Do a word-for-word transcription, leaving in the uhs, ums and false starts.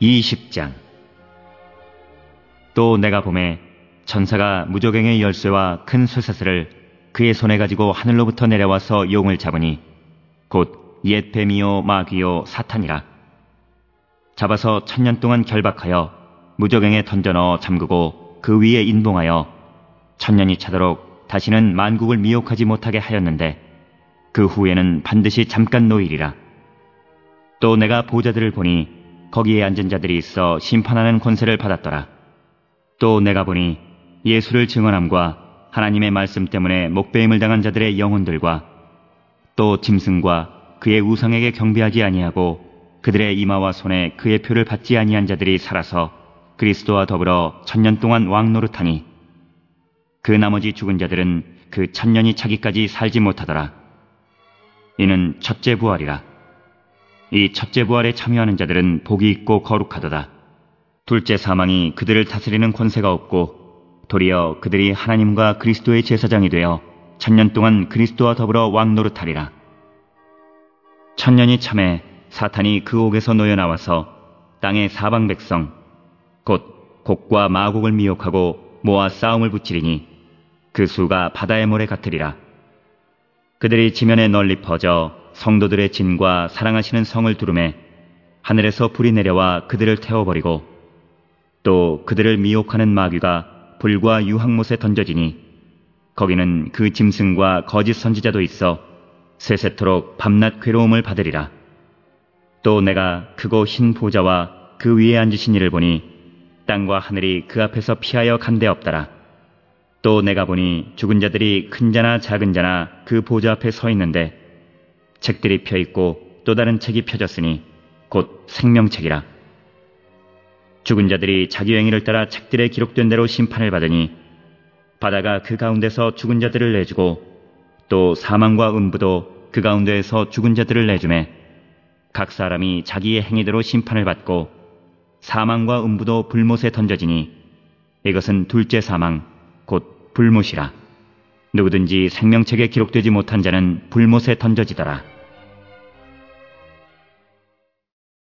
이십 장. 또 내가 보매 천사가 무저갱의 열쇠와 큰 쇠사슬을 그의 손에 가지고 하늘로부터 내려와서 용을 잡으니 곧 옛 뱀이요 마귀요 사탄이라. 잡아서 천년 동안 결박하여 무저갱에 던져 넣어 잠그고 그 위에 인봉하여 천년이 차도록 다시는 만국을 미혹하지 못하게 하였는데 그 후에는 반드시 잠깐 노일이라. 또 내가 보좌들을 보니 거기에 앉은 자들이 있어 심판하는 권세를 받았더라. 또 내가 보니 예수를 증언함과 하나님의 말씀 때문에 목배임을 당한 자들의 영혼들과 또 짐승과 그의 우상에게 경배하지 아니하고 그들의 이마와 손에 그의 표를 받지 아니한 자들이 살아서 그리스도와 더불어 천년 동안 왕노릇하니 그 나머지 죽은 자들은 그 천년이 차기까지 살지 못하더라. 이는 첫째 부활이라. 이 첫째 부활에 참여하는 자들은 복이 있고 거룩하도다. 둘째 사망이 그들을 다스리는 권세가 없고 도리어 그들이 하나님과 그리스도의 제사장이 되어 천년 동안 그리스도와 더불어 왕노릇하리라. 천년이 참에 사탄이 그 옥에서 놓여 나와서 땅의 사방 백성 곧 곡과 마곡을 미혹하고 모아 싸움을 붙이리니 그 수가 바다의 모래 같으리라. 그들이 지면에 널리 퍼져 성도들의 진과 사랑하시는 성을 두르매 하늘에서 불이 내려와 그들을 태워버리고 또 그들을 미혹하는 마귀가 불과 유황못에 던져지니 거기는 그 짐승과 거짓 선지자도 있어 세세토록 밤낮 괴로움을 받으리라. 또 내가 크고 흰 보좌와 그 위에 앉으신 이를 보니 땅과 하늘이 그 앞에서 피하여 간데 없더라. 또 내가 보니 죽은 자들이 큰 자나 작은 자나 그 보좌 앞에 서 있는데 책들이 펴있고 또 다른 책이 펴졌으니 곧 생명책이라. 죽은 자들이 자기 행위를 따라 책들에 기록된 대로 심판을 받으니 바다가 그 가운데서 죽은 자들을 내주고 또 사망과 음부도 그 가운데에서 죽은 자들을 내주매 각 사람이 자기의 행위대로 심판을 받고 사망과 음부도 불못에 던져지니 이것은 둘째 사망 곧 불못이라. 누구든지 생명책에 기록되지 못한 자는 불못에 던져지더라.